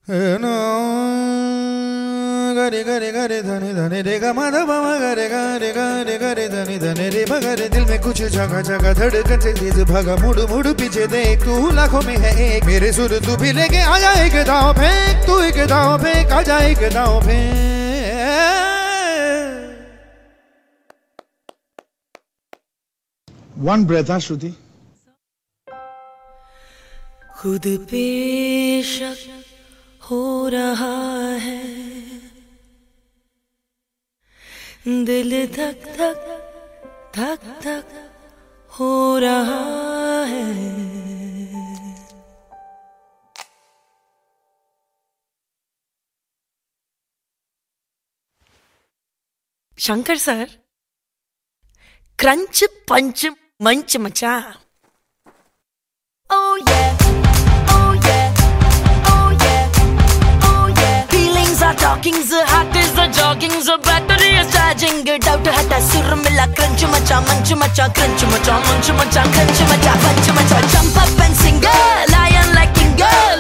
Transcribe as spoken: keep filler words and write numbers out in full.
गरे गरे गरे धने धने रे गा मा धा पा मा गरे गरे गरे गरे धने धने रे मा गरे। दिल में कुछ जगह जगह धड़कन से तेज भागा, मुड़ मुड़ पीछे देख तू लाखों में है एक। मेरे सुर तू भी लेके आ जा एक दांव फेंक, तू एक दांव फेंक आ जा एक दांव फेंक। One breath, हाँ श्रुति। खुद पे शक हो रहा है, दिल धक धक धक धक हो रहा है। शंकर सर, क्रंच पंच मंच मचा। Oh yeah, oh yeah, oh yeah, oh yeah. Feelings are talking, the heart is the jogging, the battery is charging. Doubt hata sur mila, crunch macha, manch macha, crunch macha, manch macha, crunch macha, punch macha. Jump up and sing, lion like king girl.